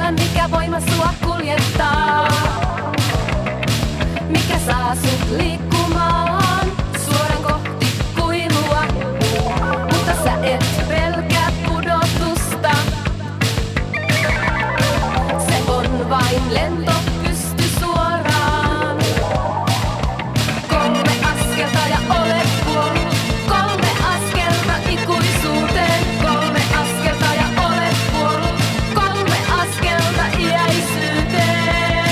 tietää mikä voima sua kuljettaa. Mikä saa sut liikkumaan suoraan kohti kuilua. Mutta sä et pelkää pudotusta. Se on vain lento pysty suoraan. 3 askelta ja olet kuollut. 3 askelta ikuisuuteen. 3 askelta ja olet kuollut. 3 askelta iäisyyteen.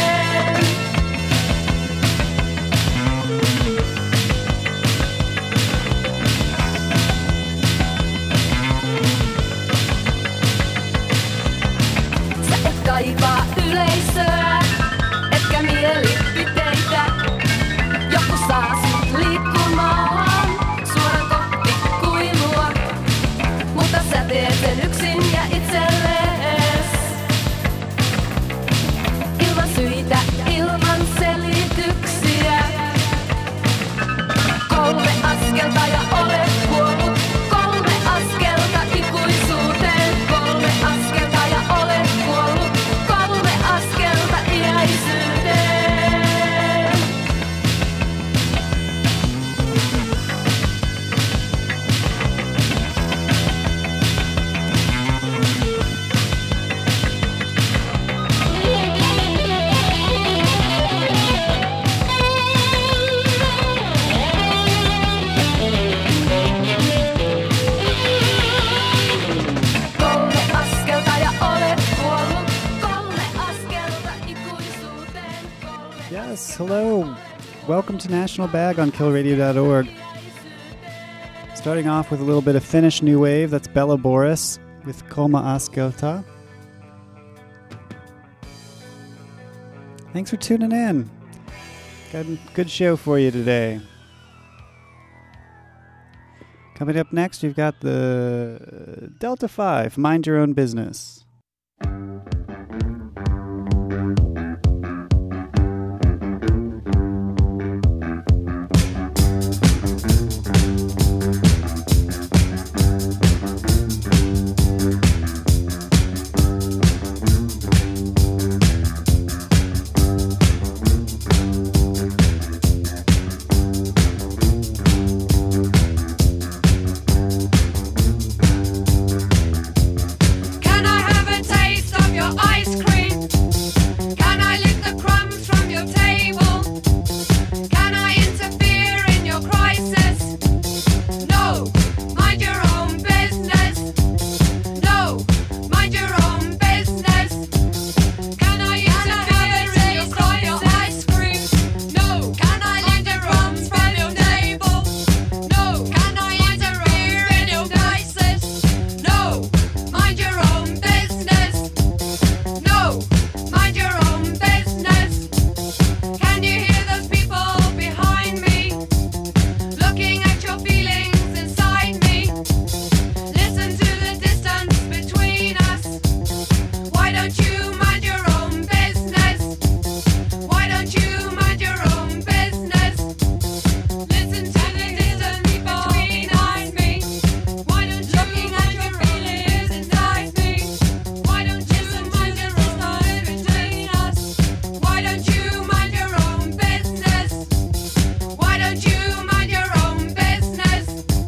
Sä et kaipaa yleisöä, etkä mielipiteitä. Joku saa sut liikkumaan suoraan kohti kuilua. Mutta sä teet sen yksin ja itsellees. Ilman syitä, ilman selityksiä. 3 askelta ja olet kuollut. 3 askelta ikuisuuteen. 3 askelta ja olet kuollut. 3 askelta iäisyyteen. Kolme askelta ja olet kuollut. 3 askelta ikuisuuteen. Yes, hello. Welcome to National Bag on killradio.org. Starting off with a little bit of Finnish new wave, that's Bella Boris with Kolme askelta. Thanks for tuning in. Got a good show for you today. Coming up next, you've got the Delta 5, Mind Your Own Business. Can I have a taste of your ice cream? Can I lick the crumbs from your table? Can I interfere in your crisis? No, mind your own business. No, mind your own business. Can I interfere in your crisis? Ice cream? No, can I lick the crumbs from your table? No, can I interfere in your crisis? No, mind your own business. No, mind your own business. Can you hear those people behind me? Looking at your feelings inside me. Listen to the distance between us. Why don't you mind your own business? Why don't you mind your own business? Listen to the distance between us. Why don't you looking at your feelings inside me? Why don't you mind your own between us? Why don't you mind your own business? Why don't you mind your own business?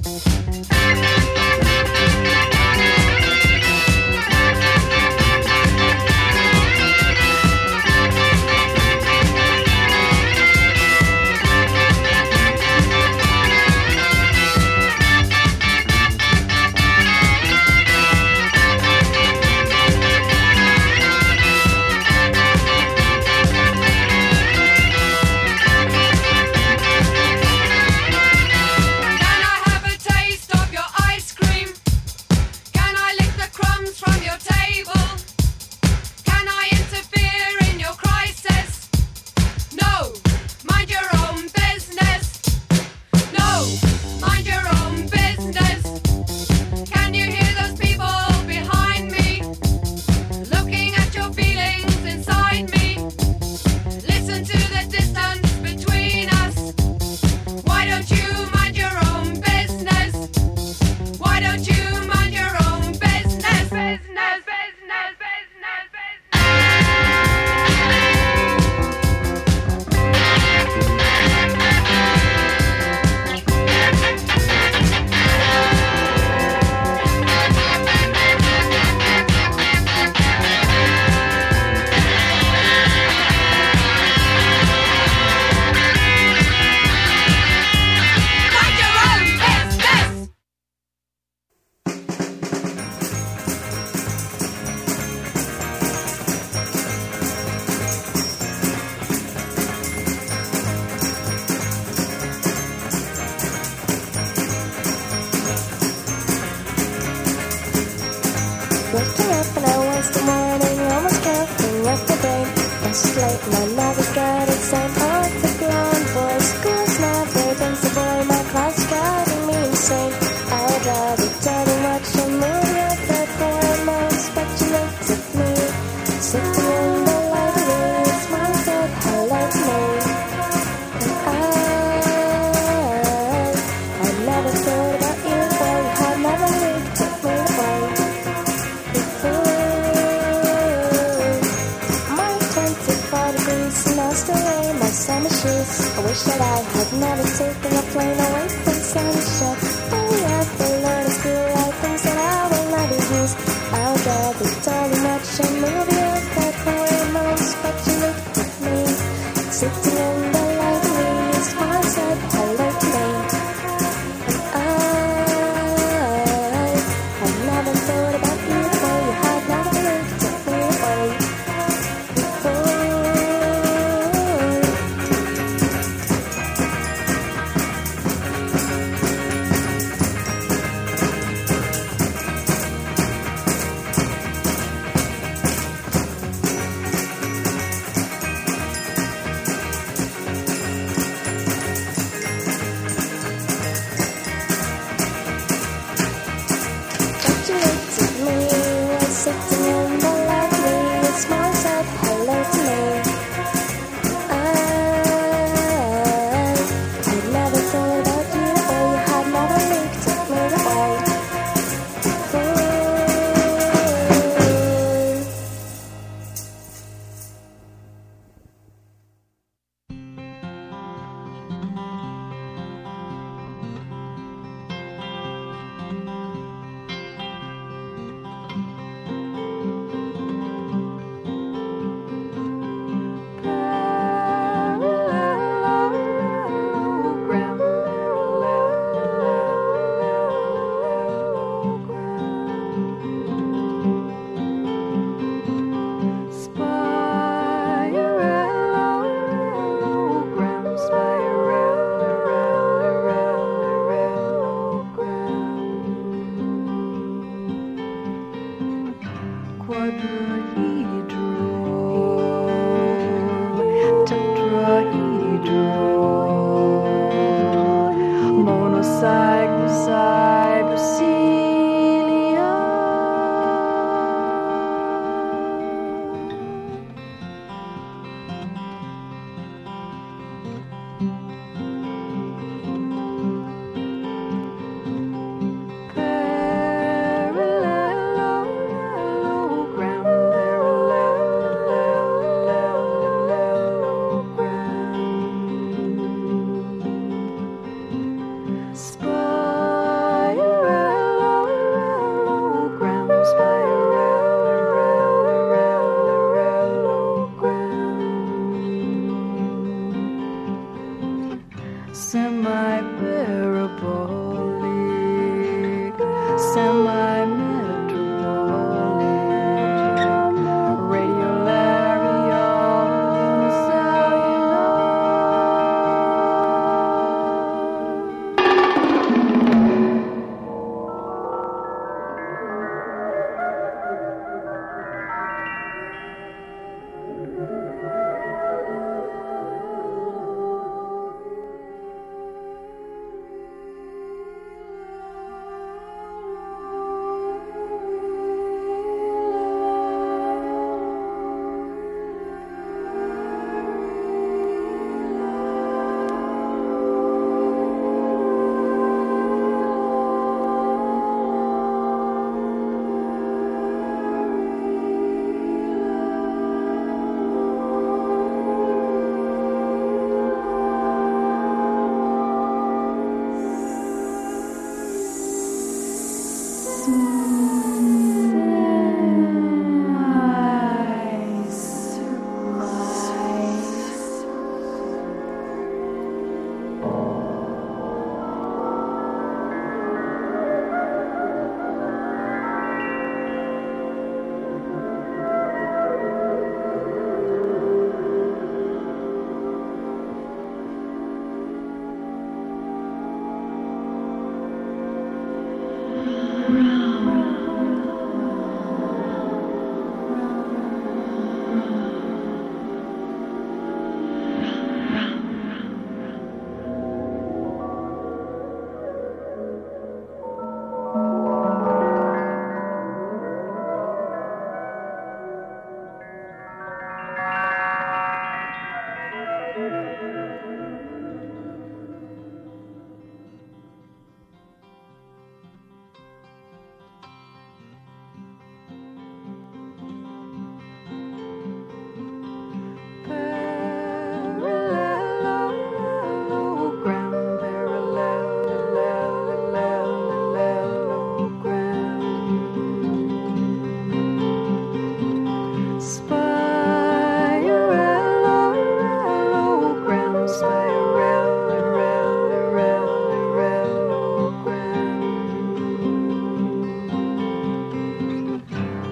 Can I have a taste of your ice cream? Can I lick the crumbs from your table? Can I interfere in your crisis? No, mind your own business. No, mind your own business. Can you hear those people behind me? Looking at your feelings inside me. Listen to the distance between us. Why don't you mind your own business? Why don't you mind your own business? Business, business, business. Waking up and I was the morning, almost coughing up the brain. It's late, my mother's got it sent off the blonde boy. School's never been so boy, my class is driving me insane. I'd rather tell you watch a movie at the hormones, but you looked at me, sitting in the library, smile said hello to me. And I never thought about you, boy, you had never lived, took me away. My 24 degrees and I still wear my summer shoes. I wish that I had never taken a plane away from sunshine. Oh yeah, the Lord is cool, right things that I will never use. I'd rather tell you watch a movie at that hormones, but you looked at me, sitting in the library, your smile said hello to me. I never thought about you, boy, you had never looked at me away before. But you looked at me, was sitting in the library, your smile said hello to me. I'd never thought about you, or you had never looked at me away before. Parallelogram,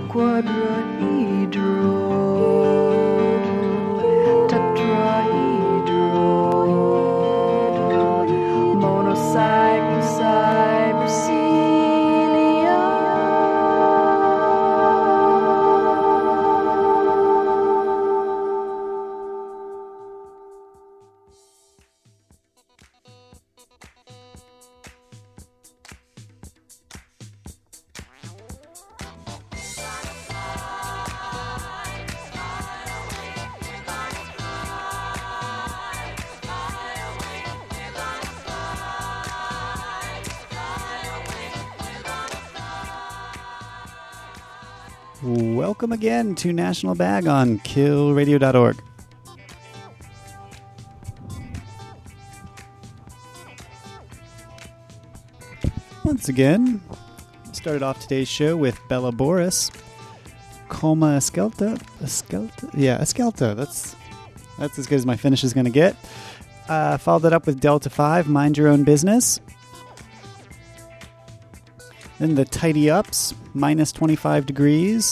quadrahedron, tetrahedron, monocycle, cybercilia. Welcome again to National Bag on killradio.org. Once again, started off today's show with Bella Boris, Coma Eskelta. Yeah, Eskelta. That's as good as my finish is going to get. Followed it up with Delta 5, Mind Your Own Business. Then the Tidy Ups, minus 25 degrees.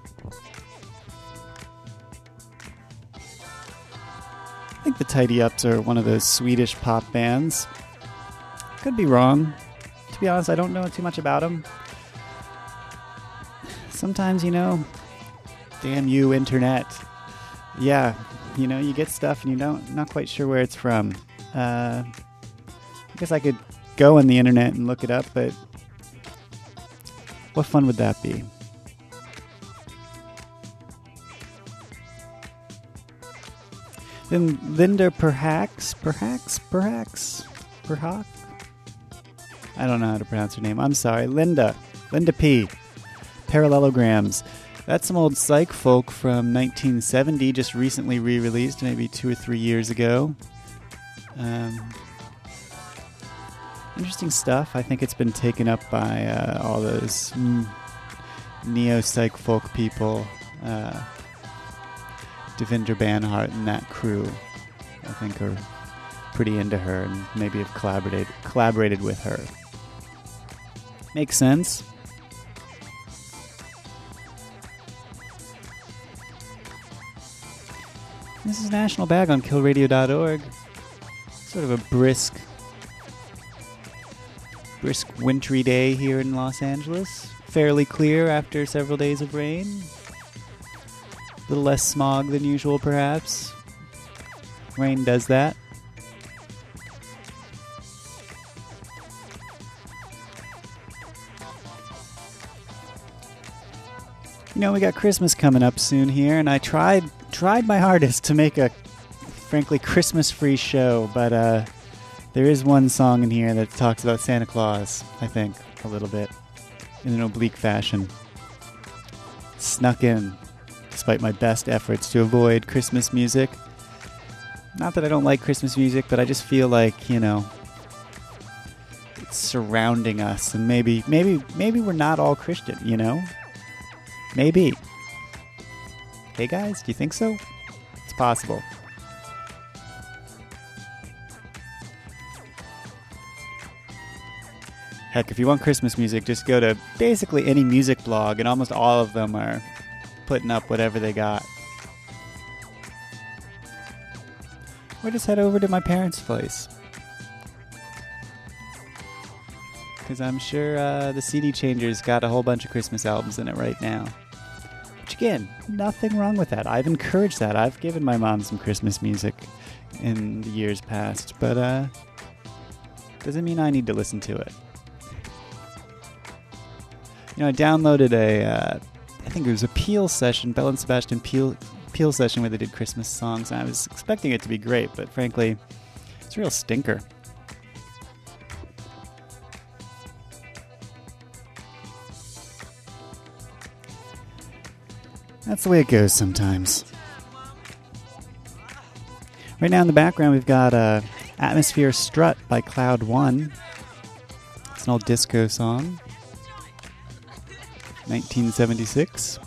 I think the Tidy Ups are one of those Swedish pop bands. Could be wrong. To be honest, I don't know too much about them. Sometimes, damn you, internet. Yeah, you get stuff and not quite sure where it's from. I guess I could go on the internet and look it up, but what fun would that be? Then Linda Perhacs. I don't know how to pronounce her name. I'm sorry. Linda P. Parallelograms. That's some old psych folk from 1970, just recently re-released, maybe 2 or 3 years ago. Interesting stuff. I think it's been taken up by all those neo-psych folk people. Devinder Banhart and that crew, I think, are pretty into her and maybe have collaborated with her. Makes sense. This is National Bag on killradio.org. Sort of a brisk wintry day here in Los Angeles. Fairly clear after several days of rain. A little less smog than usual, perhaps. Rain does that. We got Christmas coming up soon here, and I tried my hardest to make a, frankly, Christmas-free show, but there is one song in here that talks about Santa Claus, I think, a little bit, in an oblique fashion. Snuck in, despite my best efforts to avoid Christmas music. Not that I don't like Christmas music, but I just feel like, it's surrounding us, and maybe we're not all Christian, Maybe. Hey guys, do you think so? It's possible. Heck, if you want Christmas music, just go to basically any music blog, and almost all of them are putting up whatever they got. Or just head over to my parents' place. Because I'm sure the CD Changer's got a whole bunch of Christmas albums in it right now. Which, again, nothing wrong with that. I've encouraged that. I've given my mom some Christmas music in the years past. But doesn't mean I need to listen to it. I downloaded I think it was a Peel session, Bell and Sebastian Peel session where they did Christmas songs. And I was expecting it to be great, but frankly, it's a real stinker. That's the way it goes sometimes. Right now in the background, we've got Atmosphere Strut by Cloud One. It's an old disco song. 1976.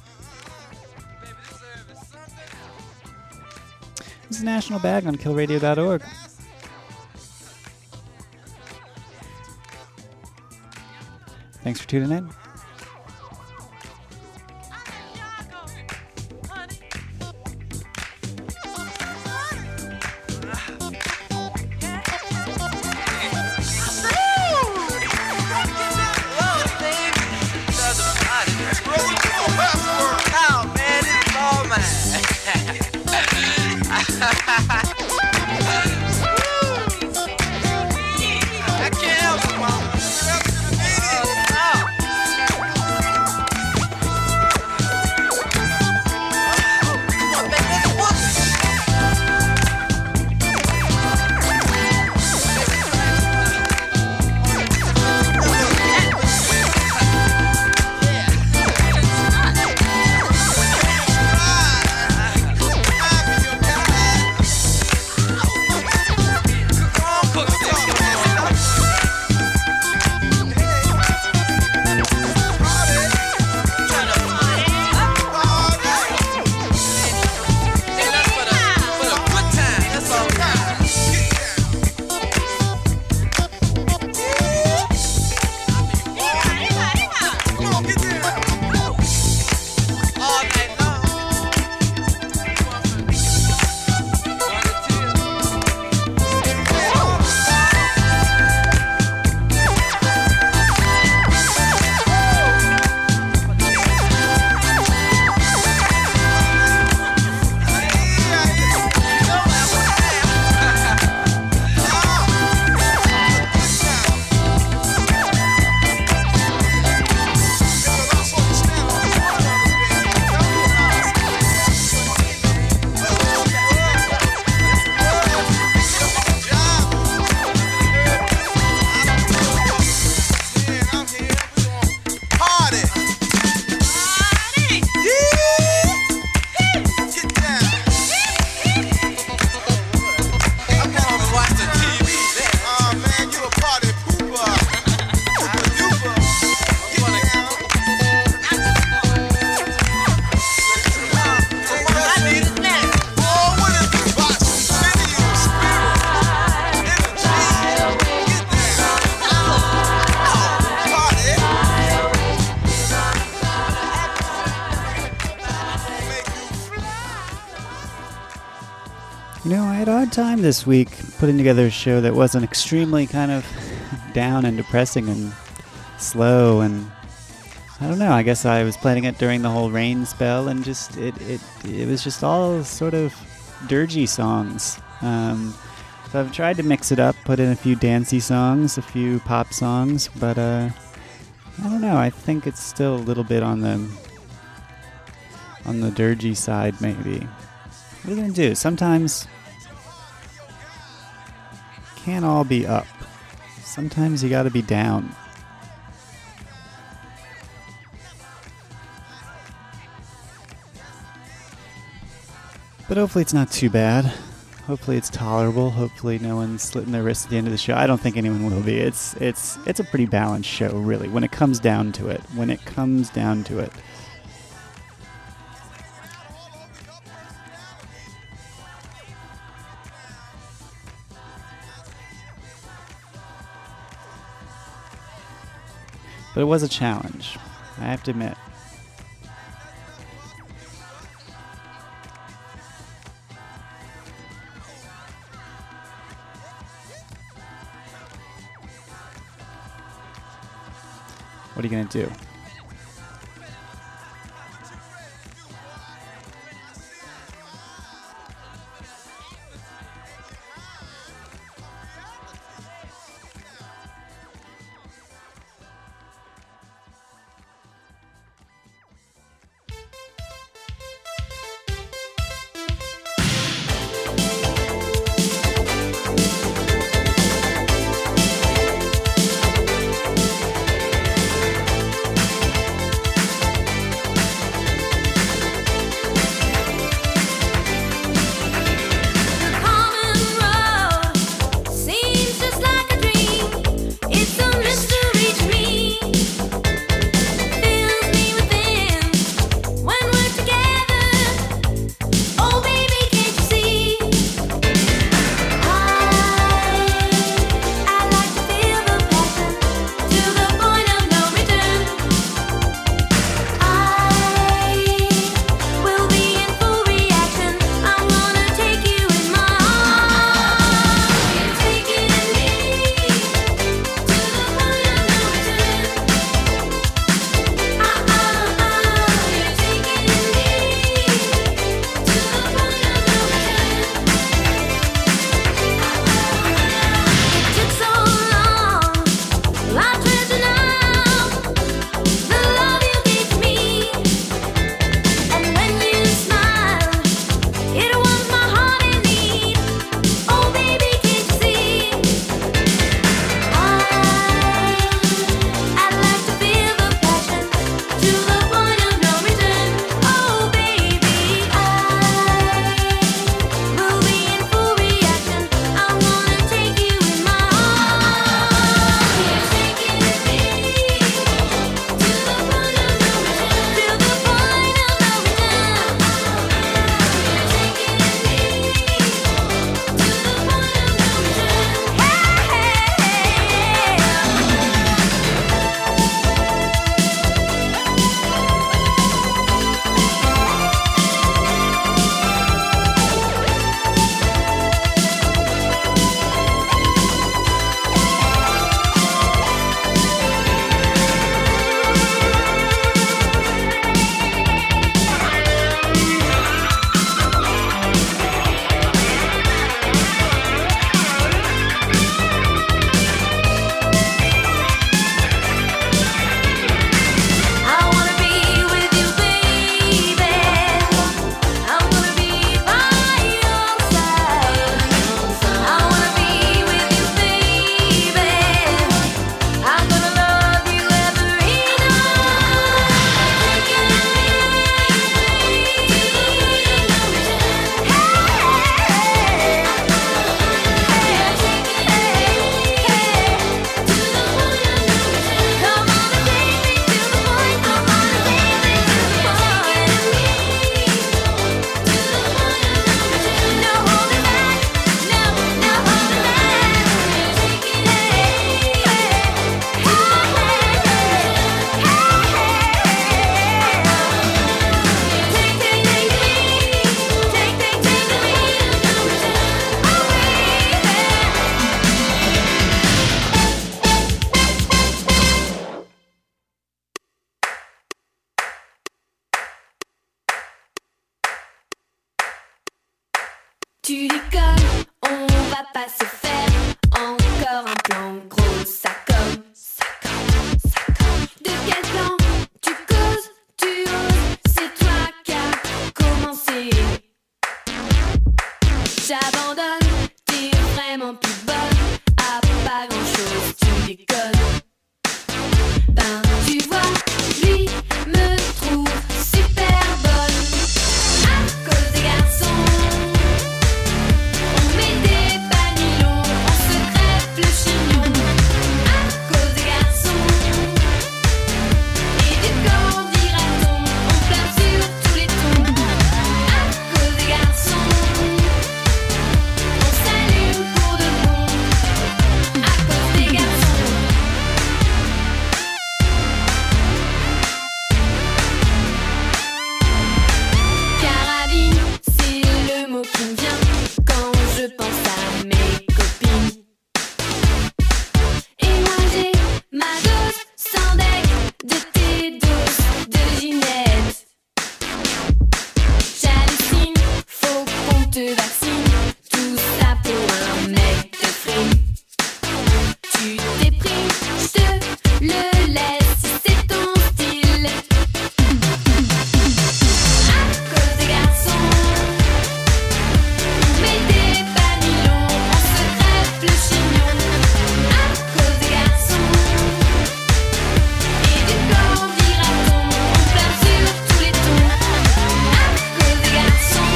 This is National Bag on killradio.org. Thanks for tuning in. I had a hard time this week putting together a show that wasn't extremely kind of down and depressing and slow, and I don't know, I guess I was planning it during the whole rain spell, and just it was just all sort of dirgy songs. So I've tried to mix it up, put in a few dancey songs, a few pop songs, but I don't know, I think it's still a little bit on the dirgy side, maybe. What are you gonna do? Sometimes can't all be up. Sometimes you gotta be down. But hopefully it's not too bad. Hopefully it's tolerable. Hopefully no one's slitting their wrists at the end of the show. I don't think anyone will be. It's a pretty balanced show, really, when it comes down to it. When it comes down to it. But it was a challenge, I have to admit. What are you going to do? Tu déconnes, on va pas se faire encore un plan gros, ça comme. De quel plan tu causes, tu oses, c'est toi qui as commencé. J'abandonne, t'es vraiment plus bonne à pas grand chose, tu déconnes. Ben tu vois, lui me trouve super bonne. À cause des garçons, on met des panilons, on se crève le chignon. À cause des garçons, et du quand dira-t-on, on pleure sur tous les tons. À cause des garçons, on s'allume pour de bon. À cause des garçons. Carabine, c'est le mot qui me vient quand je pense à mes copines. Et moi j'ai ma dose sans deck de tes doses de Ginette. J'hallucine, faut qu'on te vaccine, tout ça pour un mec de frime. Tu déprimes, je te le laisse si c'est ton style. À cause des garçons, on met des panilons, on se crève le chignon. À cause des garçons, et du quand dira-t-on, on pleure sur tous les tons. À cause des garçons,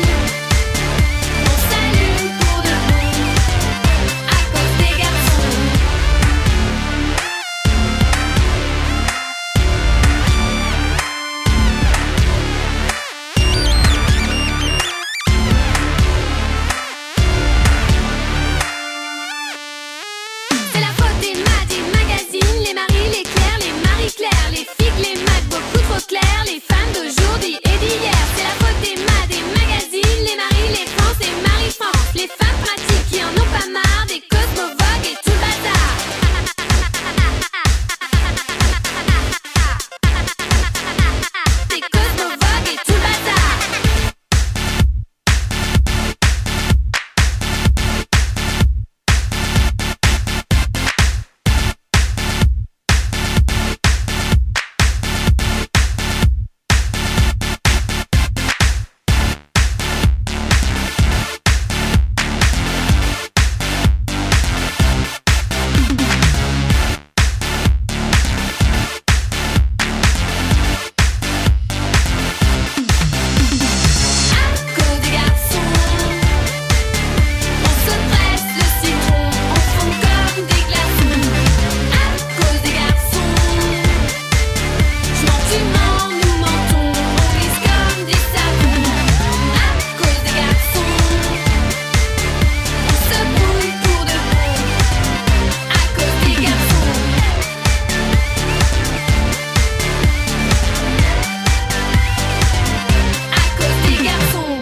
on s'allume pour de bon. À cause des garçons. C'est la faute des maths, des magazines, les Marie, les Claire, les Marie-Claire, les figues, les maths, beaucoup trop clairs, les femmes d'aujourd'hui et d'hier. C'est la faute des maths, des magazines, les Marie, les France, les Marie-France, les femmes pratiques qui en ont pas marre, des cosmovogues et tout le bazar. Des cosmovogues et tout le bazar. À cause des garçons, on se presse le citron, on fond comme des glaçons. À cause des garçons, je mens, tu mens, nous mentons, on glisse comme des savons. À cause des garçons, on se brouille pour de bon. À cause des garçons. À cause des garçons.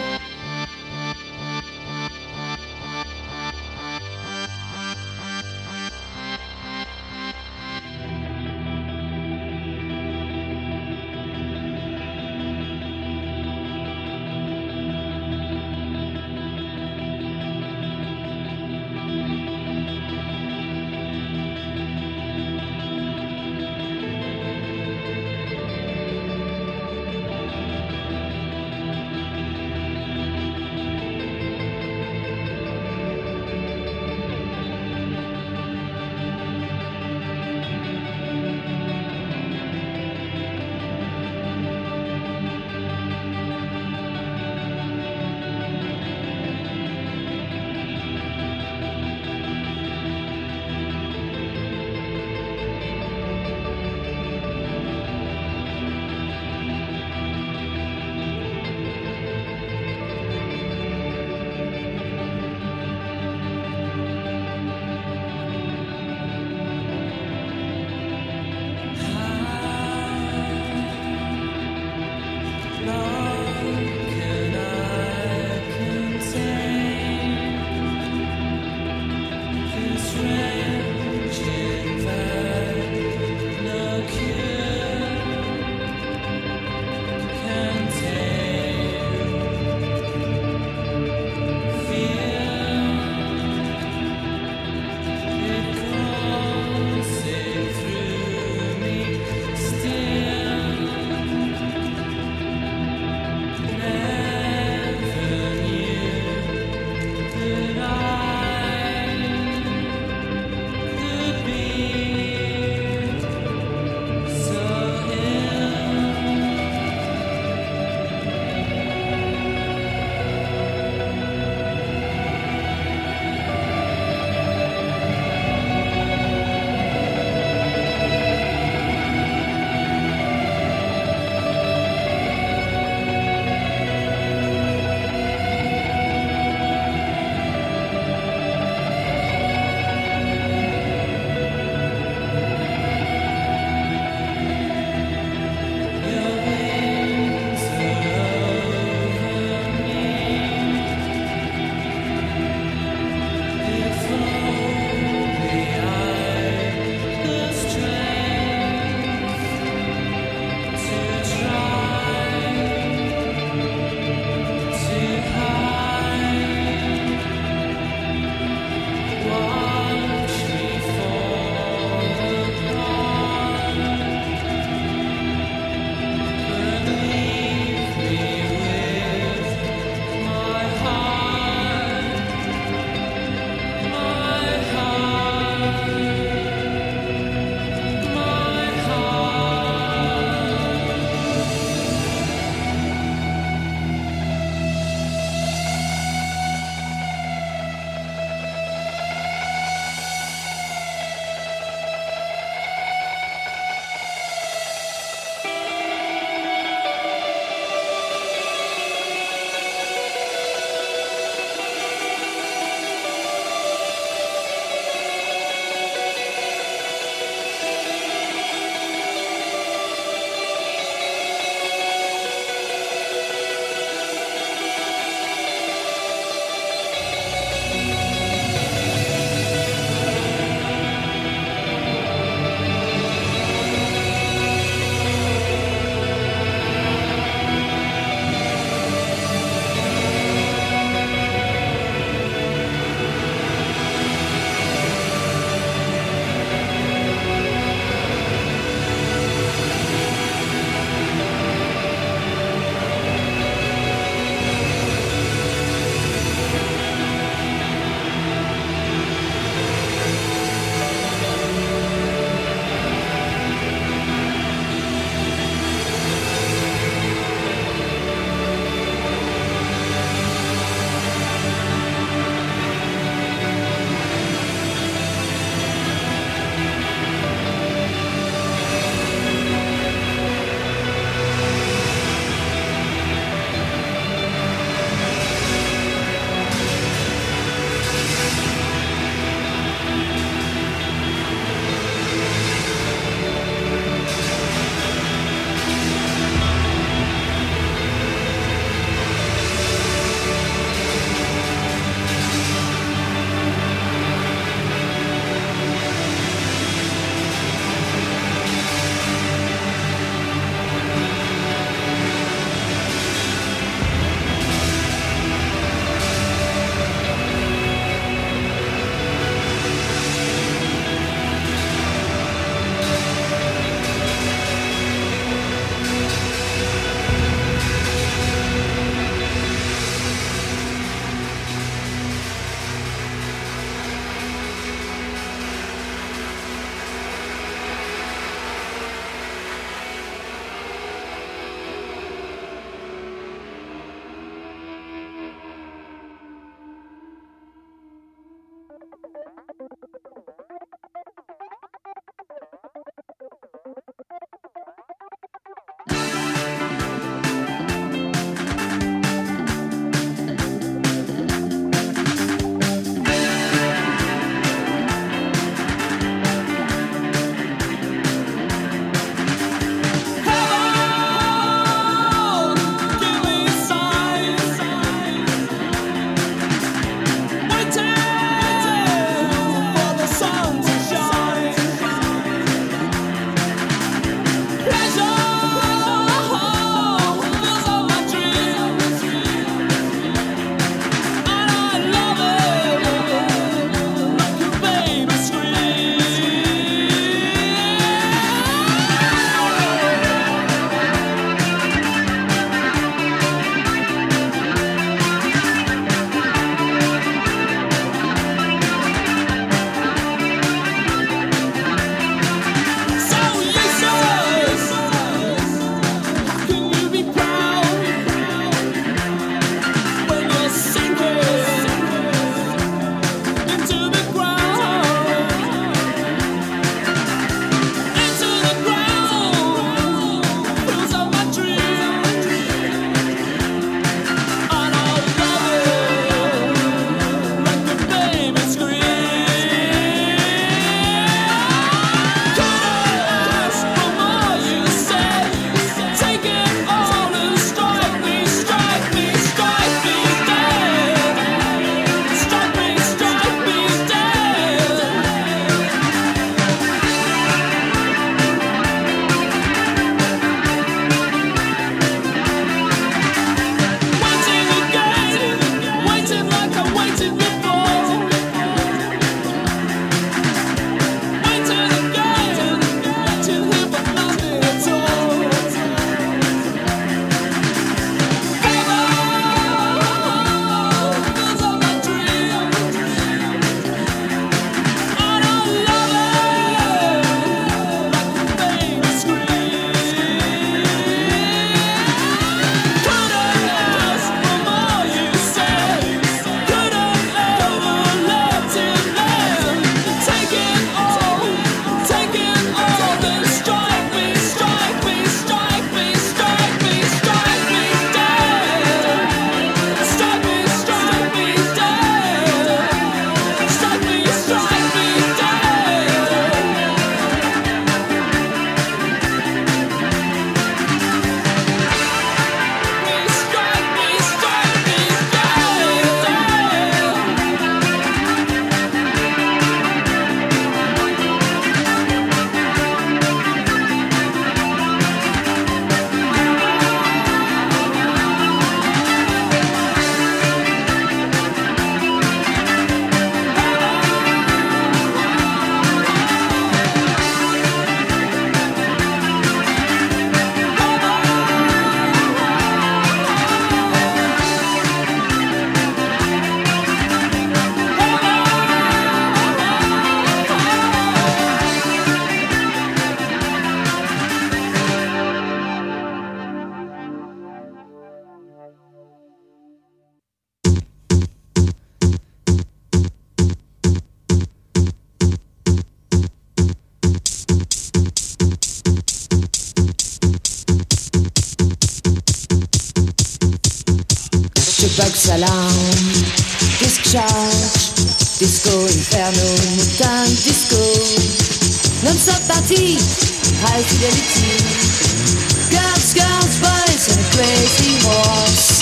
Jukebox alarm, discharge, disco inferno, mutant disco, non-stop party, high fidelity, girls, girls, boys, and a crazy horse.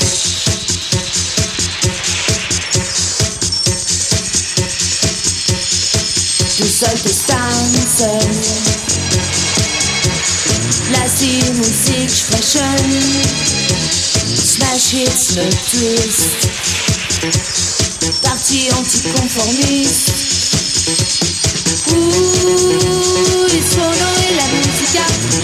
Du solltest tanzen, lass die Musik sprechen, smash hits, ne twist, partie anticonformiste. Il suono e la musica,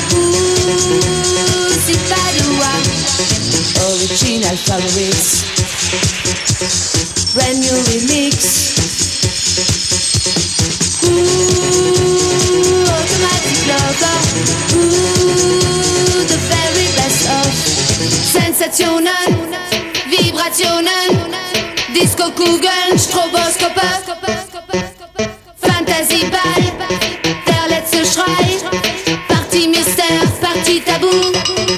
si Padua, original favorites, brand new remix. Automatic lover, the very best of Sensationen, Vibrationen, Disco-Kugeln, Stroboskope, Fantasieball, der letzte Schrei, Party Mystère, Party Tabou.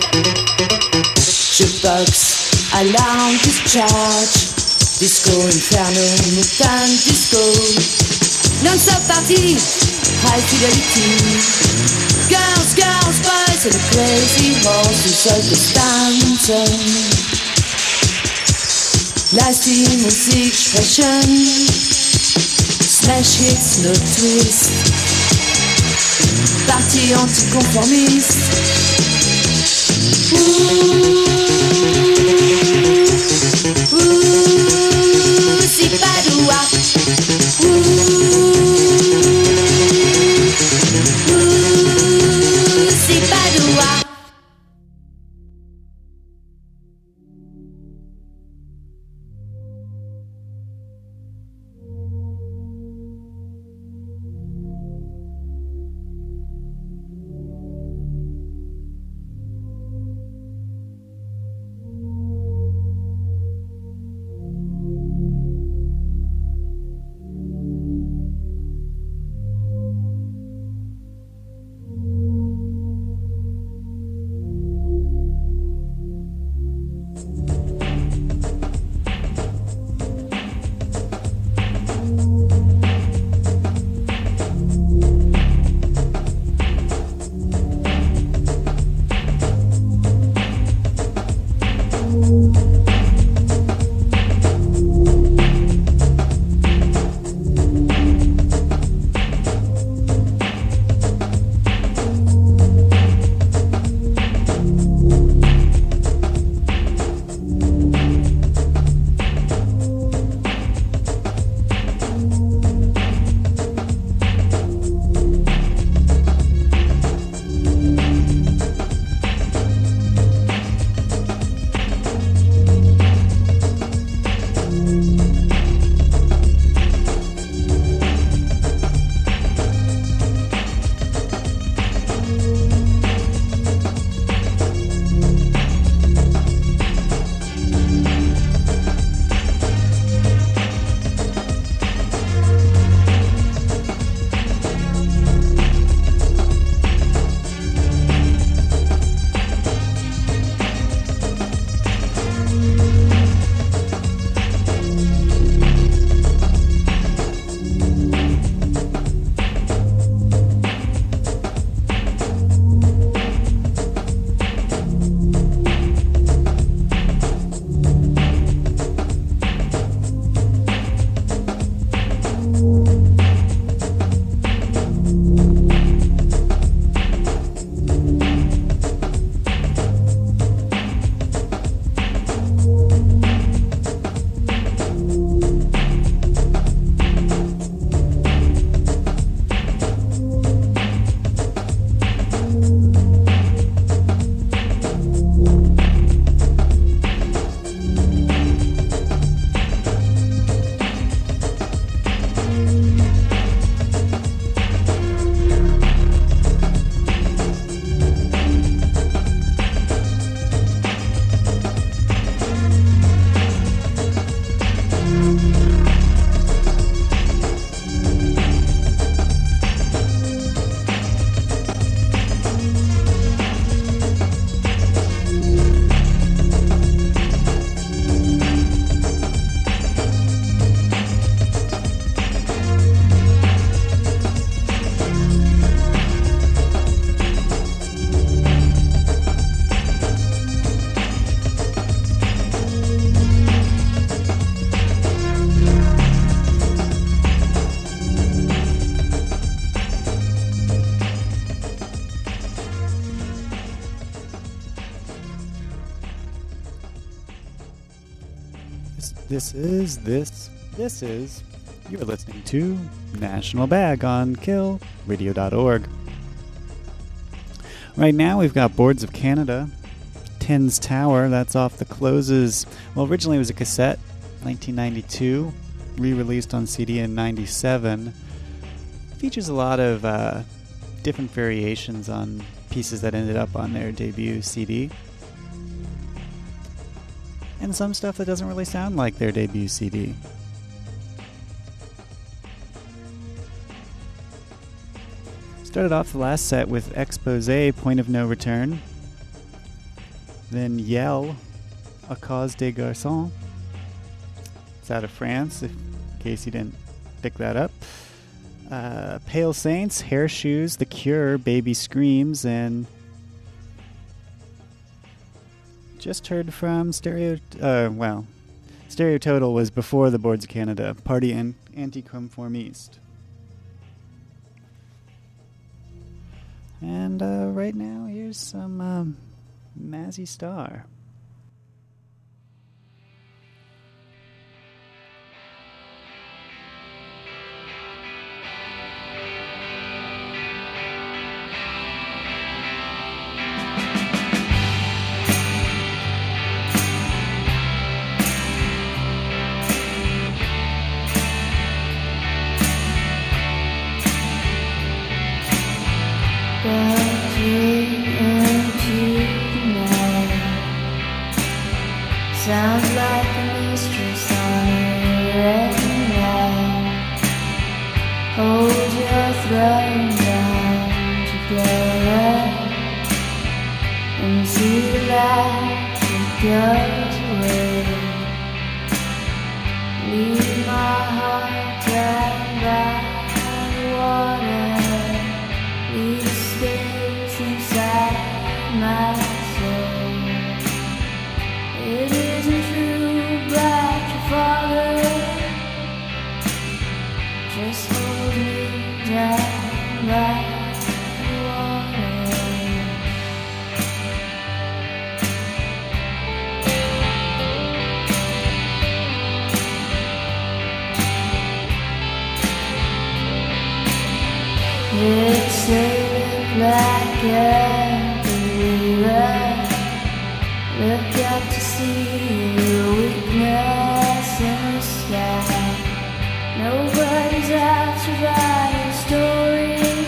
Jukebox, Alarm, Discharge, Disco Inferno, Mutant Disco, non-stop party, high fidelity, girls, girls, boys, and a crazy horse. Du solltest tanzen, lass die Musik sprechen, smash hits, no twist, partie anticonformiste. Si Padua, si Padua. You're listening to National Bag on killradio.org. Right now we've got Boards of Canada, Tin's Tower. That's off the Closes. Well, originally it was a cassette, 1992, re-released on CD in 97. Features a lot of different variations on pieces that ended up on their debut CD. And some stuff that doesn't really sound like their debut CD. Started off the last set with Expose, Point of No Return. Then Yell, A Cause des Garçons. It's out of France, in case you didn't pick that up. Pale Saints, Hair Shoes, The Cure, Baby Screams, and just heard from Stereo Total was before the Boards of Canada, Party and Anticonformiste. And right now, here's some Mazzy Star. Sounds like a mistress on a red night. Hold your throne down together and see the light that goes away. Leave my heart drowned by the water. Leave space inside my soul. It isn't true about your father. Just hold me down by the water. It's look like a believer. Look up to see the weakness in the sky. Nobody's out to write a story.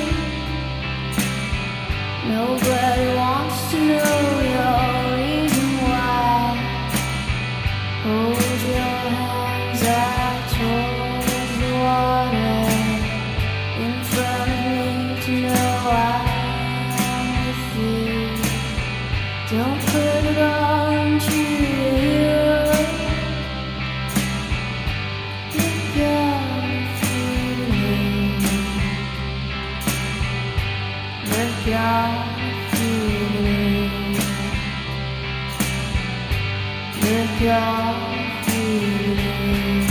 Nobody wants to know your reason why. Hold your hands out towards the water in front of me to know I'm with you. Don't put it on to you. Look out feeling. Look out feeling. Look out feeling.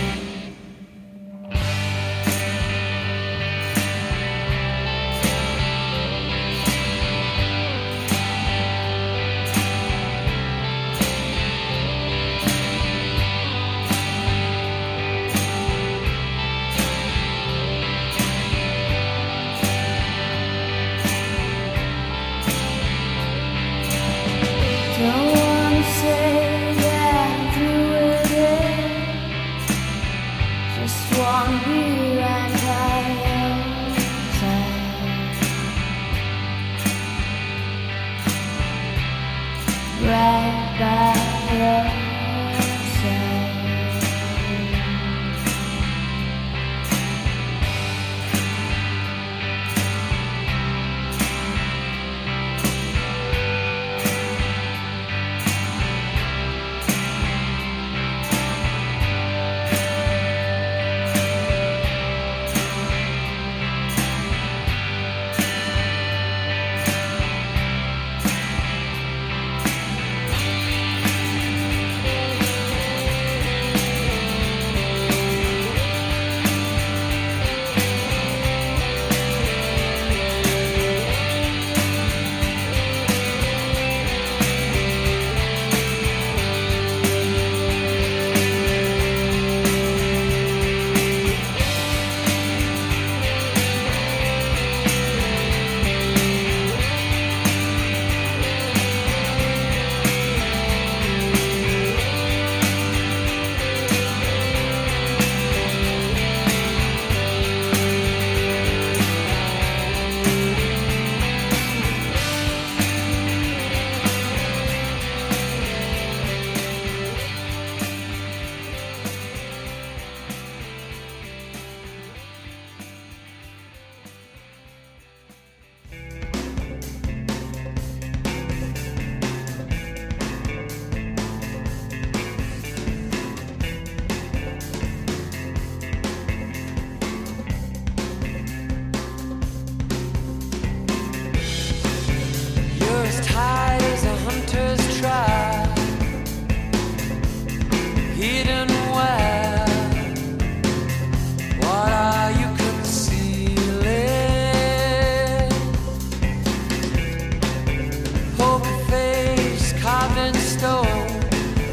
Don't wanna say that I'm through with it. Just wanna be right by your side. Right by your side.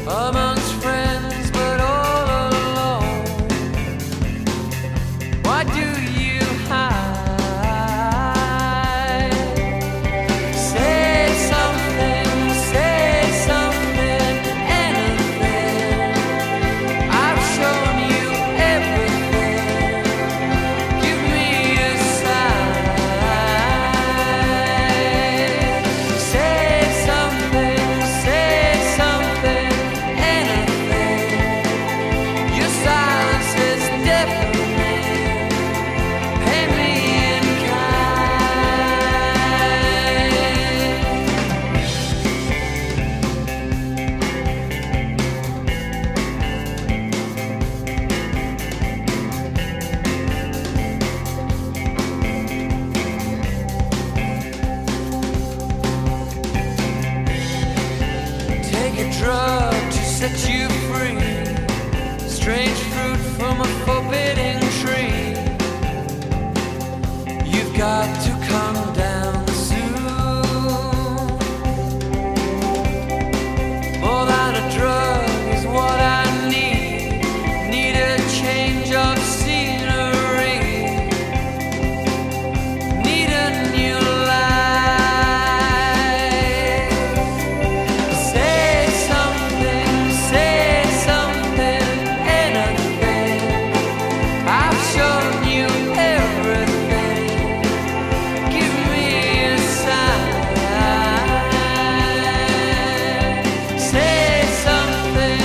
amongst friends, but all alone. Why do you hide? Say something, anything. I've shown you everything. Give me a sign. Say something, anything. Your silence is deafening. Pay me in Take a drug to set you free. Strange fruit from a forbidding tree. You've got to come down soon. More than a drug is what I need. Need a change of scenery. Need a new life. Say something, anything. I've shown you everything. Give me a sign. Say something,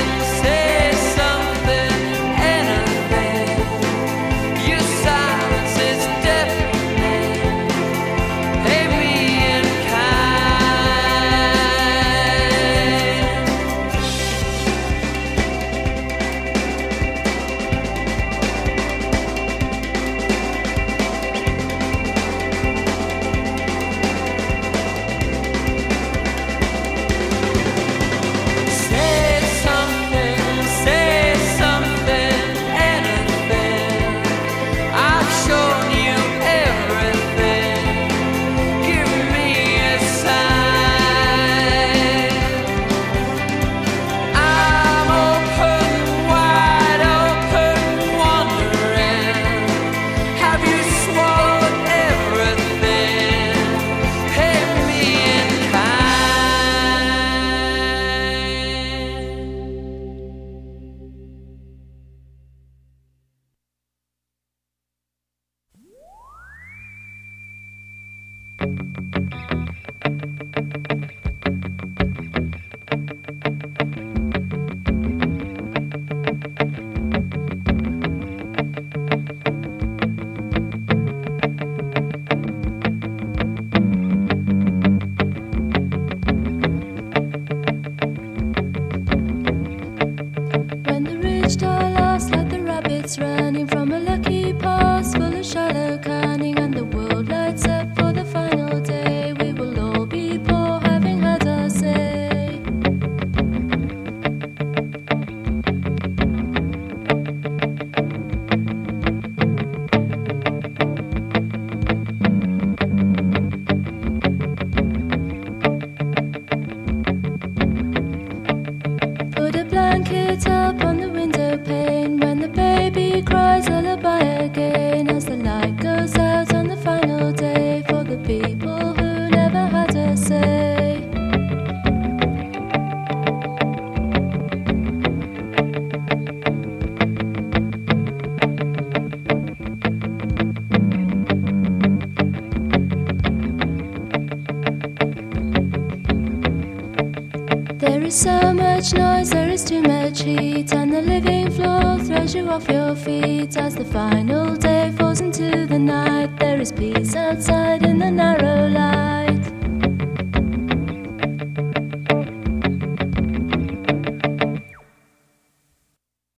anything. Your silence is deafening. Pay me in kind. Say something, anything. I've shown you everything. Give me a sign. I'm open, wide open, wondering. Have you swallowed everything? Pay me in kind. When the rich die last like the rabbits running from a lucky past full of shallow cunning, and the world lights up for the final day, we will all be poor having had our say. Put a blanket up on the window pane when the baby cries lullaby again, as the light goes out on the final day for the people who never had a say. There is so much noise, there is too much heat, and the living floor throws you off your feet as the final day falls into the night. There is peace outside in the